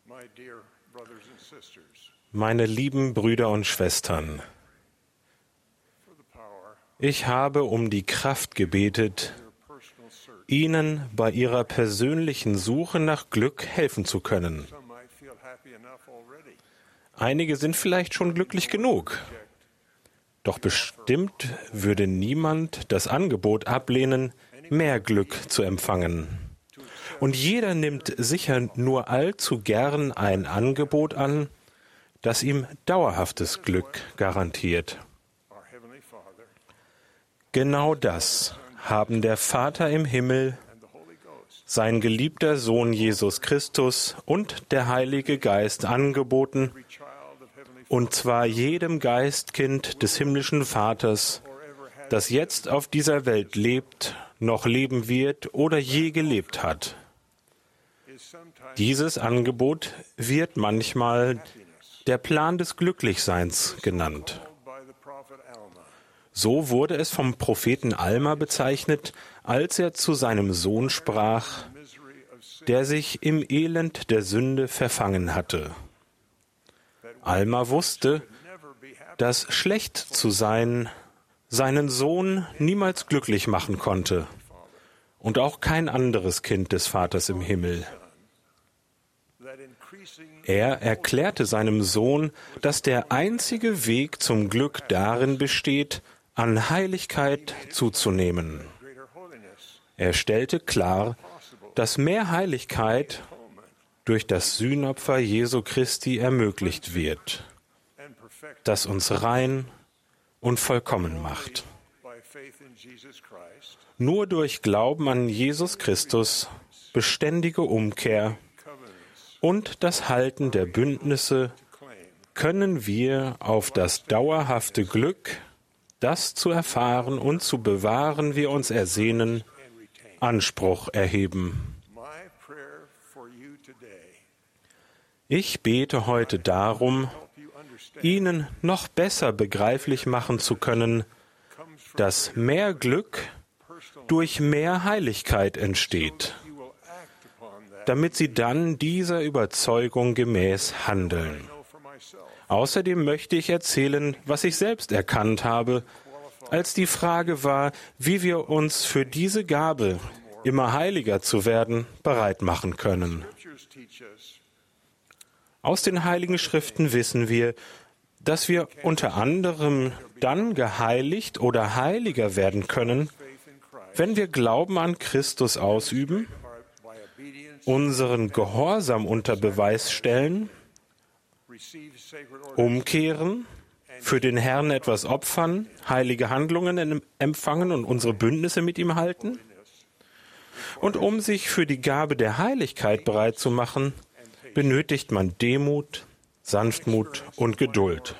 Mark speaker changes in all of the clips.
Speaker 1: Meine lieben Brüder und Schwestern, ich habe um die Kraft gebetet, Ihnen bei Ihrer persönlichen Suche nach Glück helfen zu können. Einige sind vielleicht schon glücklich genug. Doch bestimmt würde niemand das Angebot ablehnen, mehr Glück zu empfangen. Und jeder nimmt sicher nur allzu gern ein Angebot an, das ihm dauerhaftes Glück garantiert. Genau das haben der Vater im Himmel, sein geliebter Sohn Jesus Christus und der Heilige Geist angeboten, und zwar jedem Geistkind des himmlischen Vaters, das jetzt auf dieser Welt lebt, noch leben wird oder je gelebt hat. Dieses Angebot wird manchmal der Plan des Glücklichseins genannt. So wurde es vom Propheten Alma bezeichnet, als er zu seinem Sohn sprach, der sich im Elend der Sünde verfangen hatte. Alma wusste, dass schlecht zu sein seinen Sohn niemals glücklich machen konnte und auch kein anderes Kind des Vaters im Himmel. Er erklärte seinem Sohn, dass der einzige Weg zum Glück darin besteht, an Heiligkeit zuzunehmen. Er stellte klar, dass mehr Heiligkeit durch das Sühnopfer Jesu Christi ermöglicht wird, das uns rein und vollkommen macht. Nur durch Glauben an Jesus Christus, beständige Umkehr und das Halten der Bündnisse können wir auf das dauerhafte Glück, das zu erfahren und zu bewahren wir uns ersehnen, Anspruch erheben. Ich bete heute darum, Ihnen noch besser begreiflich machen zu können, dass mehr Glück durch mehr Heiligkeit entsteht, damit Sie dann dieser Überzeugung gemäß handeln. Außerdem möchte ich erzählen, was ich selbst erkannt habe, als die Frage war, wie wir uns für diese Gabe, immer heiliger zu werden, bereit machen können. Aus den Heiligen Schriften wissen wir, dass wir unter anderem dann geheiligt oder heiliger werden können, wenn wir Glauben an Christus ausüben, unseren Gehorsam unter Beweis stellen, umkehren, für den Herrn etwas opfern, heilige Handlungen empfangen und unsere Bündnisse mit ihm halten. Und um sich für die Gabe der Heiligkeit bereit zu machen, benötigt man Demut, Sanftmut und Geduld.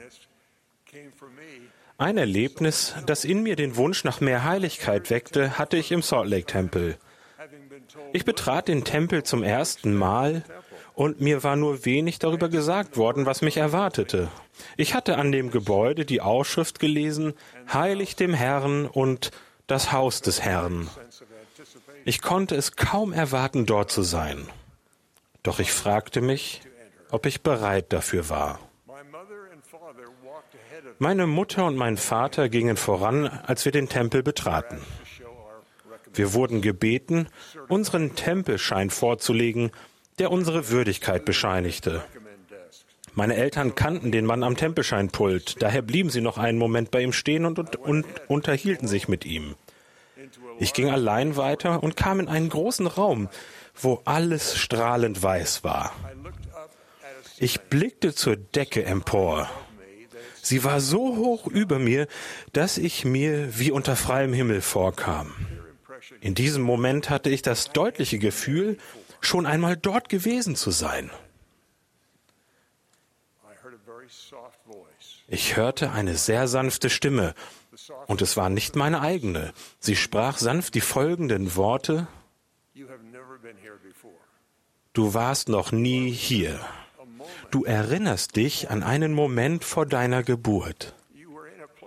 Speaker 1: Ein Erlebnis, das in mir den Wunsch nach mehr Heiligkeit weckte, hatte ich im Salt Lake Tempel. Ich betrat den Tempel zum ersten Mal und mir war nur wenig darüber gesagt worden, was mich erwartete. Ich hatte an dem Gebäude die Aufschrift gelesen, Heilig dem Herrn und das Haus des Herrn. Ich konnte es kaum erwarten, dort zu sein. Doch ich fragte mich, ob ich bereit dafür war. Meine Mutter und mein Vater gingen voran, als wir den Tempel betraten. Wir wurden gebeten, unseren Tempelschein vorzulegen, der unsere Würdigkeit bescheinigte. Meine Eltern kannten den Mann am Tempelscheinpult, daher blieben sie noch einen Moment bei ihm stehen und unterhielten sich mit ihm. Ich ging allein weiter und kam in einen großen Raum, wo alles strahlend weiß war. Ich blickte zur Decke empor. Sie war so hoch über mir, dass ich mir wie unter freiem Himmel vorkam. In diesem Moment hatte ich das deutliche Gefühl, schon einmal dort gewesen zu sein. Ich hörte eine sehr sanfte Stimme, und es war nicht meine eigene. Sie sprach sanft die folgenden Worte: Du warst noch nie hier. Du erinnerst dich an einen Moment vor deiner Geburt.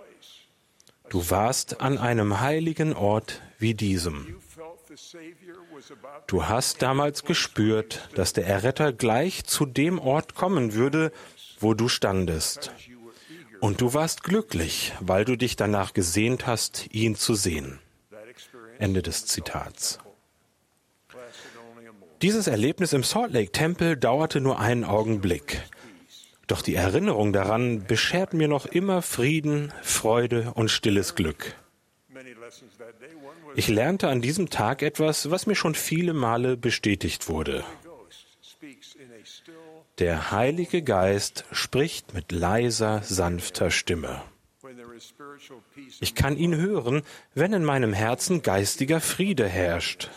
Speaker 1: Du warst an einem heiligen Ort wie diesem. Du hast damals gespürt, dass der Erretter gleich zu dem Ort kommen würde, wo du standest. Und du warst glücklich, weil du dich danach gesehnt hast, ihn zu sehen. Ende des Zitats. Dieses Erlebnis im Salt Lake Tempel dauerte nur einen Augenblick. Doch die Erinnerung daran beschert mir noch immer Frieden, Freude und stilles Glück. Ich lernte an diesem Tag etwas, was mir schon viele Male bestätigt wurde. Der Heilige Geist spricht mit leiser, sanfter Stimme. Ich kann ihn hören, wenn in meinem Herzen geistiger Friede herrscht.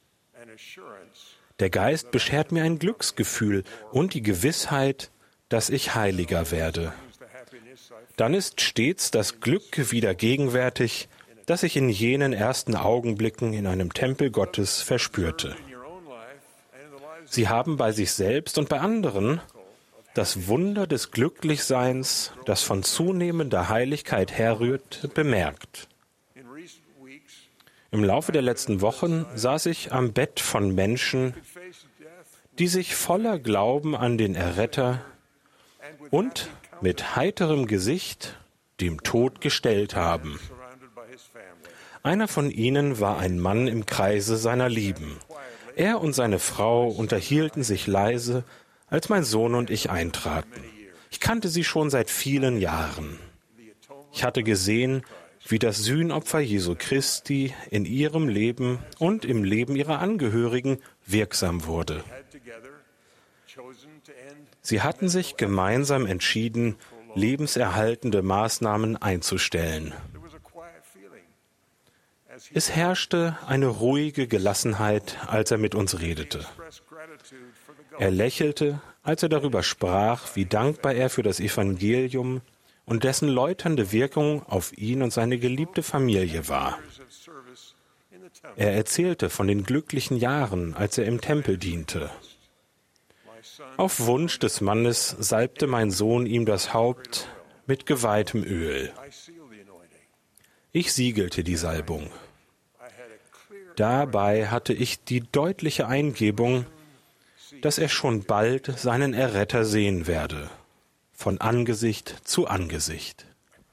Speaker 1: Der Geist beschert mir ein Glücksgefühl und die Gewissheit, dass ich heiliger werde. Dann ist stets das Glück wieder gegenwärtig, das ich in jenen ersten Augenblicken in einem Tempel Gottes verspürte. Sie haben bei sich selbst und bei anderen das Wunder des Glücklichseins, das von zunehmender Heiligkeit herrührt, bemerkt. Im Laufe der letzten Wochen saß ich am Bett von Menschen, die sich voller Glauben an den Erretter und mit heiterem Gesicht dem Tod gestellt haben. Einer von ihnen war ein Mann im Kreise seiner Lieben. Er und seine Frau unterhielten sich leise, als mein Sohn und ich eintraten. Ich kannte sie schon seit vielen Jahren. Ich hatte gesehen, wie das Sühnopfer Jesu Christi in ihrem Leben und im Leben ihrer Angehörigen wirksam wurde. Sie hatten sich gemeinsam entschieden, lebenserhaltende Maßnahmen einzustellen. Es herrschte eine ruhige Gelassenheit, als er mit uns redete. Er lächelte, als er darüber sprach, wie dankbar er für das Evangelium und dessen läuternde Wirkung auf ihn und seine geliebte Familie war. Er erzählte von den glücklichen Jahren, als er im Tempel diente. Auf Wunsch des Mannes salbte mein Sohn ihm das Haupt mit geweihtem Öl. Ich siegelte die Salbung. Dabei hatte ich die deutliche Eingebung, dass er schon bald seinen Erretter sehen werde, von Angesicht zu Angesicht.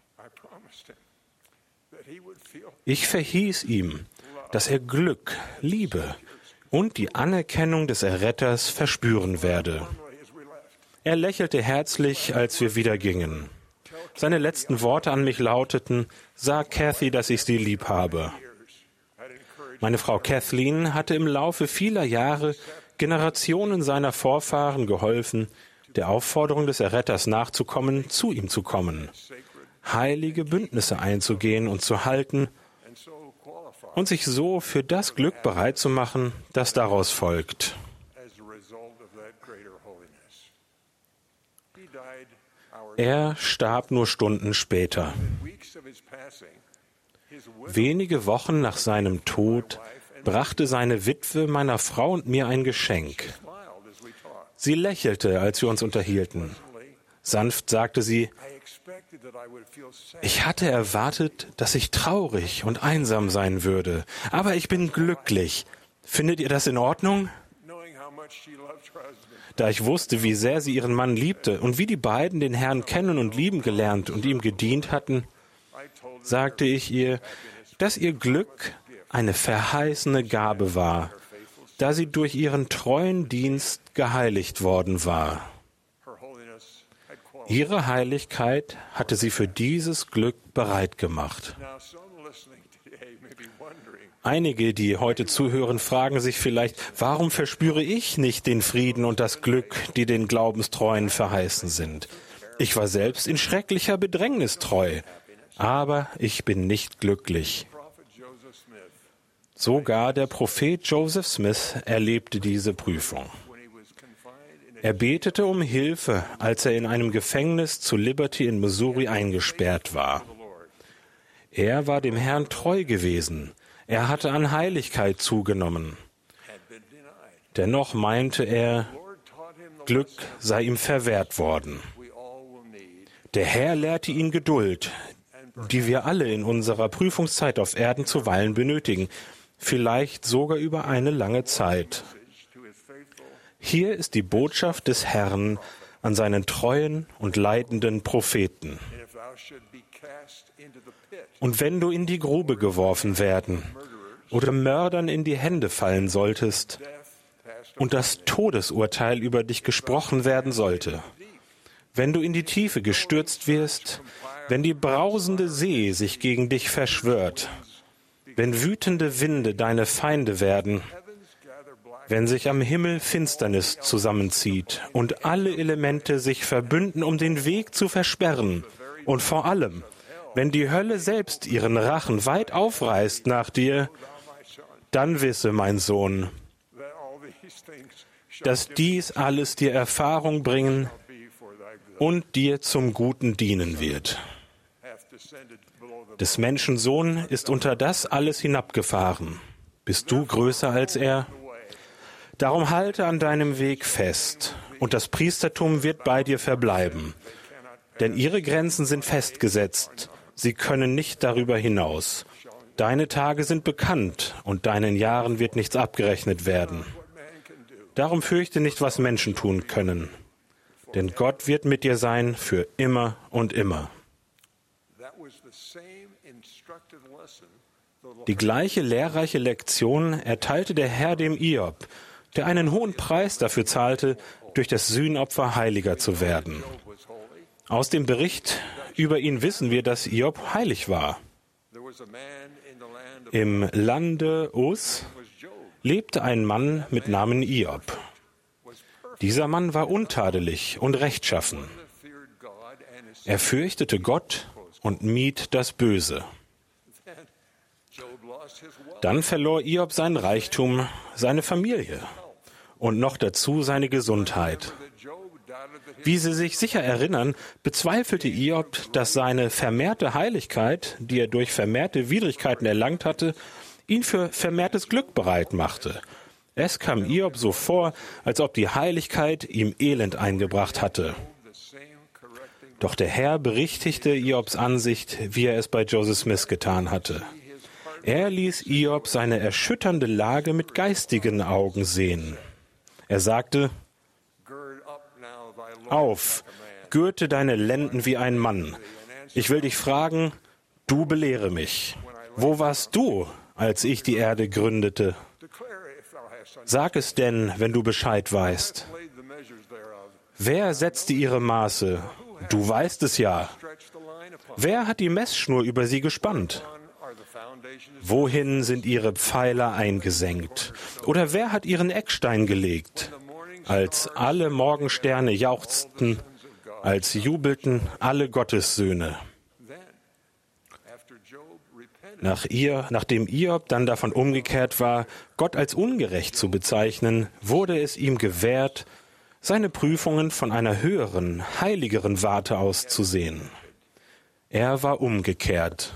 Speaker 1: Ich verhieß ihm, dass er Glück, Liebe und die Anerkennung des Erretters verspüren werde. Er lächelte herzlich, als wir wieder gingen. Seine letzten Worte an mich lauteten: Sag Kathy, dass ich sie lieb habe. Meine Frau Kathleen hatte im Laufe vieler Jahre Generationen seiner Vorfahren geholfen, der Aufforderung des Erretters nachzukommen, zu ihm zu kommen, heilige Bündnisse einzugehen und zu halten und sich so für das Glück bereit zu machen, das daraus folgt. Er starb nur Stunden später. Wenige Wochen nach seinem Tod brachte seine Witwe meiner Frau und mir ein Geschenk. Sie lächelte, als wir uns unterhielten. Sanft sagte sie: Ich hatte erwartet, dass ich traurig und einsam sein würde, aber ich bin glücklich. Findet ihr das in Ordnung? Da ich wusste, wie sehr sie ihren Mann liebte und wie die beiden den Herrn kennen und lieben gelernt und ihm gedient hatten, sagte ich ihr, dass ihr Glück eine verheißene Gabe war, da sie durch ihren treuen Dienst geheiligt worden war. Ihre Heiligkeit hatte sie für dieses Glück bereit gemacht. Einige, die heute zuhören, fragen sich vielleicht, warum verspüre ich nicht den Frieden und das Glück, die den Glaubenstreuen verheißen sind? Ich war selbst in schrecklicher Bedrängnis treu, aber ich bin nicht glücklich. Sogar der Prophet Joseph Smith erlebte diese Prüfung. Er betete um Hilfe, als er in einem Gefängnis zu Liberty in Missouri eingesperrt war. Er war dem Herrn treu gewesen. Er hatte an Heiligkeit zugenommen. Dennoch meinte er, Glück sei ihm verwehrt worden. Der Herr lehrte ihn Geduld, die wir alle in unserer Prüfungszeit auf Erden zuweilen benötigen. vielleicht sogar über eine lange Zeit. Hier ist die Botschaft des Herrn an seinen treuen und leitenden Propheten. Und wenn du in die Grube geworfen werden oder Mördern in die Hände fallen solltest und das Todesurteil über dich gesprochen werden sollte, wenn du in die Tiefe gestürzt wirst, wenn die brausende See sich gegen dich verschwört, wenn wütende Winde deine Feinde werden, wenn sich am Himmel Finsternis zusammenzieht und alle Elemente sich verbünden, um den Weg zu versperren, und vor allem, wenn die Hölle selbst ihren Rachen weit aufreißt nach dir, dann wisse, mein Sohn, dass dies alles dir Erfahrung bringen und dir zum Guten dienen wird. Des Menschen Sohn ist unter das alles hinabgefahren. Bist du größer als er? Darum halte an deinem Weg fest, und das Priestertum wird bei dir verbleiben. Denn ihre Grenzen sind festgesetzt, sie können nicht darüber hinaus. Deine Tage sind bekannt, und deinen Jahren wird nichts abgerechnet werden. Darum fürchte nicht, was Menschen tun können, denn Gott wird mit dir sein für immer und immer. Die gleiche lehrreiche Lektion erteilte der Herr dem Hiob, der einen hohen Preis dafür zahlte, durch das Sühnopfer heiliger zu werden. Aus dem Bericht über ihn wissen wir, dass Hiob heilig war. Im Lande Uz lebte ein Mann mit Namen Hiob. Dieser Mann war untadelig und rechtschaffen. Er fürchtete Gott und mied das Böse. Dann verlor Hiob sein Reichtum, seine Familie und noch dazu seine Gesundheit. Wie Sie sich sicher erinnern, bezweifelte Hiob, dass seine vermehrte Heiligkeit, die er durch vermehrte Widrigkeiten erlangt hatte, ihn für vermehrtes Glück bereit machte. Es kam Hiob so vor, als ob die Heiligkeit ihm Elend eingebracht hatte. Doch der Herr berichtigte Hiobs Ansicht, wie er es bei Joseph Smith getan hatte. Er ließ Hiob seine erschütternde Lage mit geistigen Augen sehen. Er sagte: Auf, gürte deine Lenden wie ein Mann. Ich will dich fragen, du belehre mich. Wo warst du, als ich die Erde gründete? Sag es denn, wenn du Bescheid weißt. Wer setzte ihre Maße? Du weißt es ja. Wer hat die Messschnur über sie gespannt? Wohin sind ihre Pfeiler eingesenkt? Oder wer hat ihren Eckstein gelegt? Als alle Morgensterne jauchzten, als jubelten alle Gottessöhne. Nachdem Hiob dann davon umgekehrt war, Gott als ungerecht zu bezeichnen, wurde es ihm gewährt, seine Prüfungen von einer höheren, heiligeren Warte aus zu sehen. Er war umgekehrt.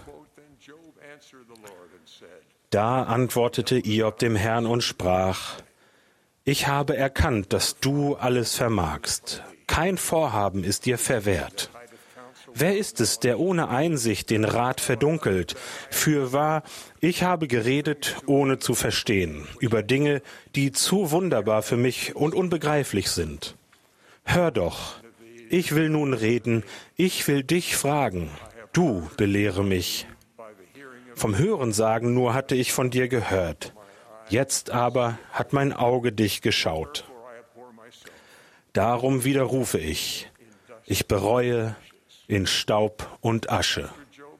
Speaker 1: Da antwortete Hiob dem Herrn und sprach: Ich habe erkannt, dass du alles vermagst. Kein Vorhaben ist dir verwehrt. Wer ist es, der ohne Einsicht den Rat verdunkelt? Fürwahr, ich habe geredet, ohne zu verstehen, über Dinge, die zu wunderbar für mich und unbegreiflich sind. Hör doch, ich will nun reden, ich will dich fragen. Du belehre mich. Vom Hörensagen nur hatte ich von dir gehört. Jetzt aber hat mein Auge dich geschaut. Darum widerrufe ich. Ich bereue in Staub und Asche.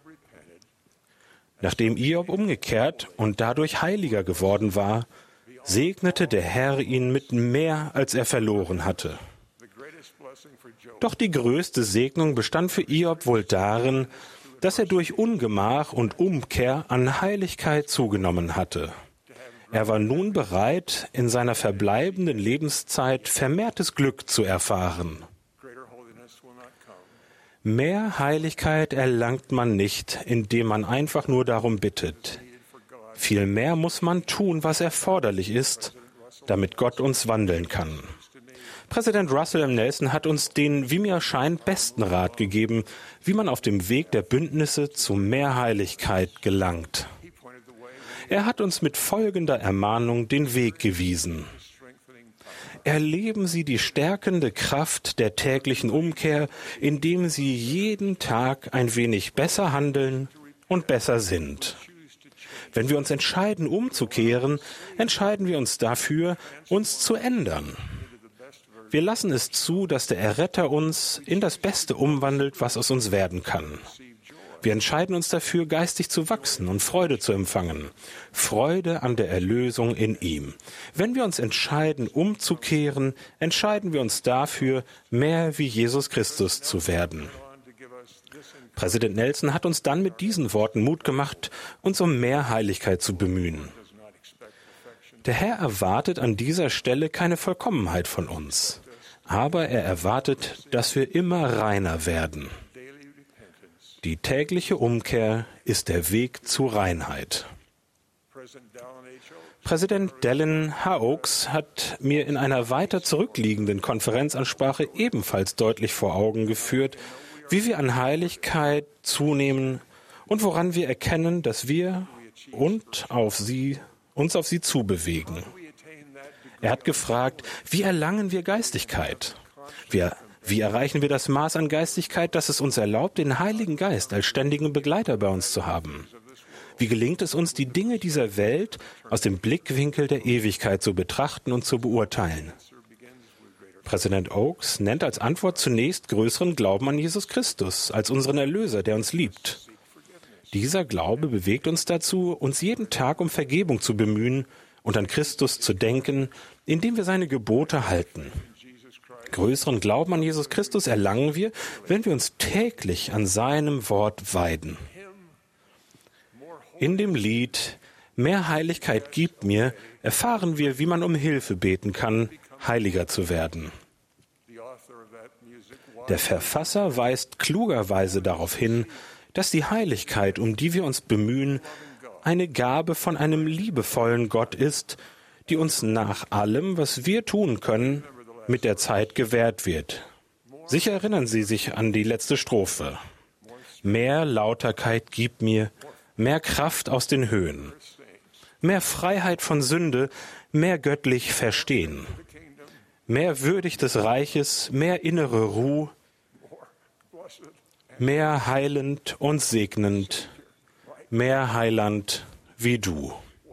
Speaker 1: Nachdem Hiob umgekehrt und dadurch heiliger geworden war, segnete der Herr ihn mit mehr, als er verloren hatte. Doch die größte Segnung bestand für Hiob wohl darin, dass er durch Ungemach und Umkehr an Heiligkeit zugenommen hatte. Er war nun bereit, in seiner verbleibenden Lebenszeit vermehrtes Glück zu erfahren. Mehr Heiligkeit erlangt man nicht, indem man einfach nur darum bittet. Vielmehr muss man tun, was erforderlich ist, damit Gott uns wandeln kann. Präsident Russell M. Nelson hat uns den, wie mir scheint, besten Rat gegeben, wie man auf dem Weg der Bündnisse zu mehr Heiligkeit gelangt. Er hat uns mit folgender Ermahnung den Weg gewiesen. Erleben Sie die stärkende Kraft der täglichen Umkehr, indem Sie jeden Tag ein wenig besser handeln und besser sind. Wenn wir uns entscheiden, umzukehren, entscheiden wir uns dafür, uns zu ändern. Wir lassen es zu, dass der Erretter uns in das Beste umwandelt, was aus uns werden kann. Wir entscheiden uns dafür, geistig zu wachsen und Freude zu empfangen. Freude an der Erlösung in ihm. Wenn wir uns entscheiden, umzukehren, entscheiden wir uns dafür, mehr wie Jesus Christus zu werden. Präsident Nelson hat uns dann mit diesen Worten Mut gemacht, uns um mehr Heiligkeit zu bemühen. Der Herr erwartet an dieser Stelle keine Vollkommenheit von uns, aber er erwartet, dass wir immer reiner werden. Die tägliche Umkehr ist der Weg zu Reinheit. Präsident Dallin H. Oaks hat mir in einer weiter zurückliegenden Konferenzansprache ebenfalls deutlich vor Augen geführt, wie wir an Heiligkeit zunehmen und woran wir erkennen, dass wir uns auf sie zubewegen. Er hat gefragt, wie erlangen wir Geistigkeit? Wie erreichen wir das Maß an Geistigkeit, das es uns erlaubt, den Heiligen Geist als ständigen Begleiter bei uns zu haben? Wie gelingt es uns, die Dinge dieser Welt aus dem Blickwinkel der Ewigkeit zu betrachten und zu beurteilen? Präsident Oaks nennt als Antwort zunächst größeren Glauben an Jesus Christus als unseren Erlöser, der uns liebt. Dieser Glaube bewegt uns dazu, uns jeden Tag um Vergebung zu bemühen und an Christus zu denken, indem wir seine Gebote halten. Größeren Glauben an Jesus Christus erlangen wir, wenn wir uns täglich an seinem Wort weiden. In dem Lied »Mehr Heiligkeit gib mir« erfahren wir, wie man um Hilfe beten kann, heiliger zu werden. Der Verfasser weist klugerweise darauf hin, dass die Heiligkeit, um die wir uns bemühen, eine Gabe von einem liebevollen Gott ist, die uns nach allem, was wir tun können, mit der Zeit gewährt wird. Sicher erinnern Sie sich an die letzte Strophe. Mehr Lauterkeit gib mir, mehr Kraft aus den Höhen, mehr Freiheit von Sünde, mehr göttlich Verstehen, mehr würdig des Reiches, mehr innere Ruhe, mehr heilend und segnend, mehr Heiland wie du.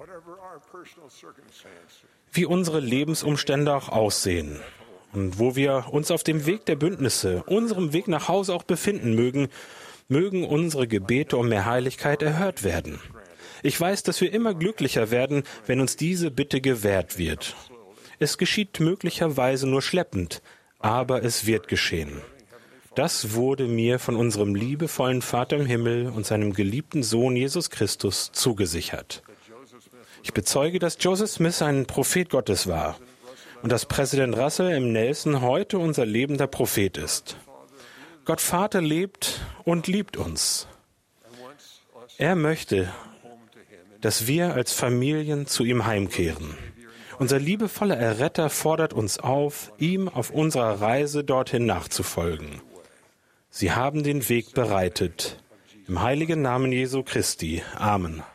Speaker 1: Wie unsere Lebensumstände auch aussehen und wo wir uns auf dem Weg der Bündnisse, unserem Weg nach Hause auch befinden mögen unsere Gebete um mehr Heiligkeit erhört werden. Ich weiß, dass wir immer glücklicher werden, wenn uns diese Bitte gewährt wird. Es geschieht möglicherweise nur schleppend, aber es wird geschehen. Das wurde mir von unserem liebevollen Vater im Himmel und seinem geliebten Sohn Jesus Christus zugesichert. Ich bezeuge, dass Joseph Smith ein Prophet Gottes war und dass Präsident Russell M. Nelson heute unser lebender Prophet ist. Gott Vater lebt und liebt uns. Er möchte, dass wir als Familien zu ihm heimkehren. Unser liebevoller Erretter fordert uns auf, ihm auf unserer Reise dorthin nachzufolgen. Sie haben den Weg bereitet. Im heiligen Namen Jesu Christi. Amen.